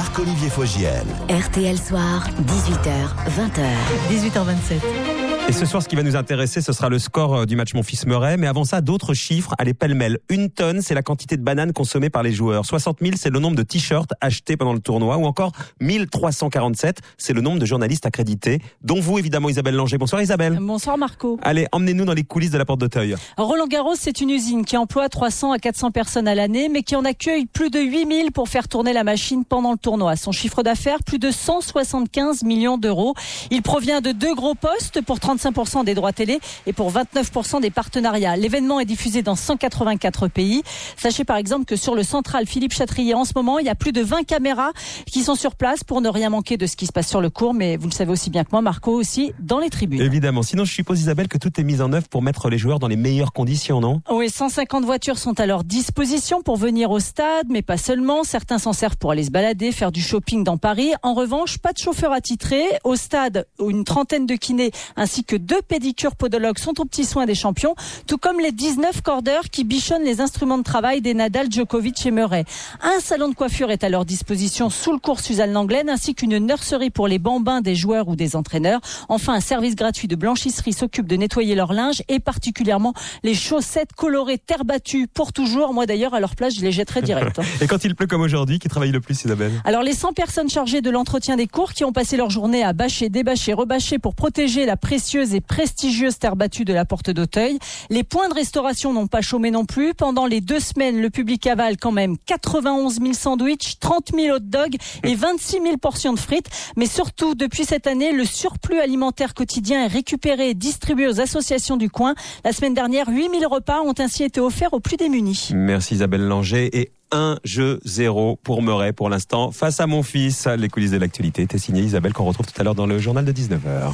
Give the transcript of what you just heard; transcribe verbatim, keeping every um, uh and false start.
Marc-Olivier Fogiel. R T L Soir, dix-huit heures, vingt heures. dix-huit heures vingt-sept. Et ce soir, ce qui va nous intéresser, ce sera le score du match Monfils-Meray. Mais avant ça, d'autres chiffres. Allez, pêle-mêle. Une tonne, c'est la quantité de bananes consommée par les joueurs. soixante mille, c'est le nombre de t-shirts achetés pendant le tournoi. Ou encore mille trois cent quarante-sept, c'est le nombre de journalistes accrédités. Dont vous, évidemment, Isabelle Langer. Bonsoir Isabelle. Bonsoir Marco. Allez, emmenez-nous dans les coulisses de la Porte d'Auteuil. Roland Garros, c'est une usine qui emploie trois cents à quatre cents personnes à l'année, mais qui en accueille plus de huit mille pour faire tourner la machine pendant le tournoi. Son chiffre d'affaires, plus de cent soixante-quinze millions d'euros. Il provient de deux gros postes pour trente-cinq pour cent des droits télé et pour vingt-neuf pour cent des partenariats. L'événement est diffusé dans cent quatre-vingt-quatre pays. Sachez par exemple que sur le central Philippe Chatrier, en ce moment, il y a plus de vingt caméras qui sont sur place pour ne rien manquer de ce qui se passe sur le court. Mais vous le savez aussi bien que moi, Marco, aussi dans les tribunes. Évidemment. Sinon, je suppose, Isabelle, que tout est mis en œuvre pour mettre les joueurs dans les meilleures conditions, non ? Oui, cent cinquante voitures sont à leur disposition pour venir au stade, mais pas seulement. Certains s'en servent pour aller se balader, faire du shopping dans Paris. En revanche, pas de chauffeur attitré. Au stade, une trentaine de kinés ainsi que deux pédicures podologues sont aux petits soins des champions, tout comme les dix-neuf cordeurs qui bichonnent les instruments de travail des Nadal, Djokovic et Murray. Un salon de coiffure est à leur disposition sous le cours Suzanne Langlaine, ainsi qu'une nurserie pour les bambins des joueurs ou des entraîneurs. Enfin, un service gratuit de blanchisserie s'occupe de nettoyer leur linge et particulièrement les chaussettes colorées terre battue pour toujours. Moi d'ailleurs, à leur place, je les jetterai direct. Et quand il pleut comme aujourd'hui, qui travaille le plus, Isabelle ? Alors les cent personnes chargées de l'entretien des cours qui ont passé leur journée à bâcher, débâcher, rebâcher pour protéger la précieuse et prestigieuse terre battue de la Porte d'Auteuil. Les points de restauration n'ont pas chômé non plus. Pendant les deux semaines, le public avale quand même quatre-vingt-onze mille sandwichs, trente mille hot dogs et vingt-six mille portions de frites. Mais surtout, depuis cette année, le surplus alimentaire quotidien est récupéré et distribué aux associations du coin. La semaine dernière, huit mille repas ont ainsi été offerts aux plus démunis. Merci Isabelle Langer. Et un jeu zéro pour Meray pour l'instant face à Monfils. Les coulisses de l'actualité étaient signées Isabelle, qu'on retrouve tout à l'heure dans le journal de dix-neuf heures.